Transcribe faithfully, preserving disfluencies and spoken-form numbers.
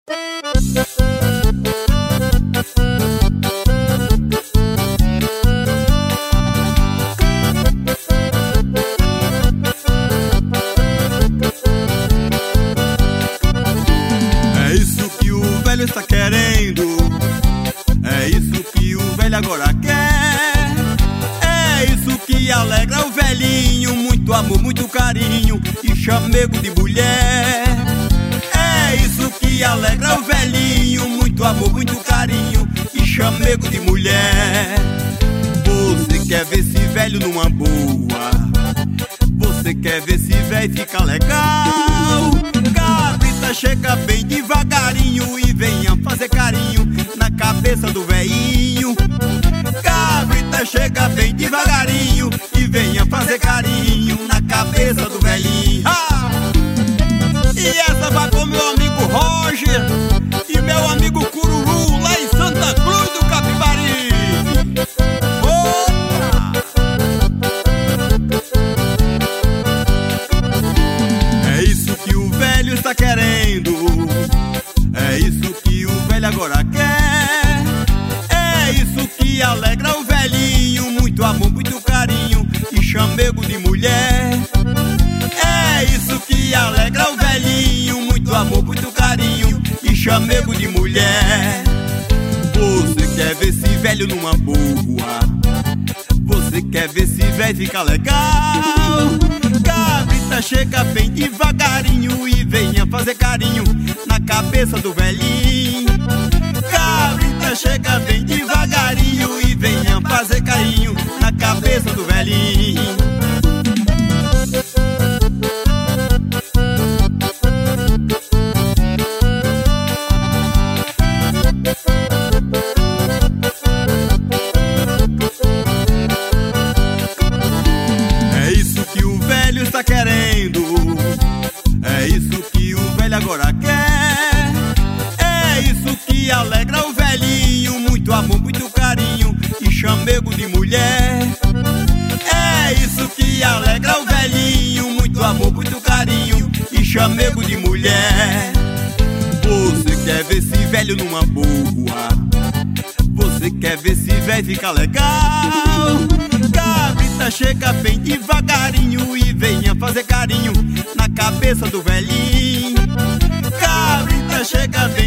É isso que o velho está querendo, é isso que o velho agora quer. É isso que alegra o velhinho, muito amor, muito carinho e chamego de mulher. É isso que alegra o velhinho, muito amor, muito carinho e chamego de mulher. Você quer ver esse velho numa boa, você quer ver esse velho ficar legal. Cabrita, chega bem devagarinho e venha fazer carinho na cabeça do velhinho. Cabrita, chega bem devagarinho e venha fazer carinho na cabeça do velhinho. Ah! E essa vai pro meu amigo Roger e meu amigo Cururu lá em Santa Cruz do Capibari. Opa! É isso que o velho está querendo, é isso que o velho agora quer. É isso que alegra o velhinho, muito amor, muito carinho e chamego de mulher. É isso que alegra o velhinho, muito amor, muito carinho e chamego de mulher. Você quer ver esse velho numa boa, você quer ver esse velho ficar legal. Cabrita, chega bem devagarinho e venha fazer carinho na cabeça do velhinho. Cabrita, chega bem devagarinho e venha fazer carinho na cabeça do velhinho. É isso que o velho está querendo, é isso que o velho agora quer. É isso que alegra o velhinho, muito amor, muito carinho e chamego de mulher. É isso que alegra o velhinho, muito amor, muito carinho e chamego de mulher. Você quer ver esse velho numa boa, você quer ver esse velho ficar legal. Cabrita, chega bem devagarinho e venha fazer carinho na cabeça do velhinho. Cabrita, chega bem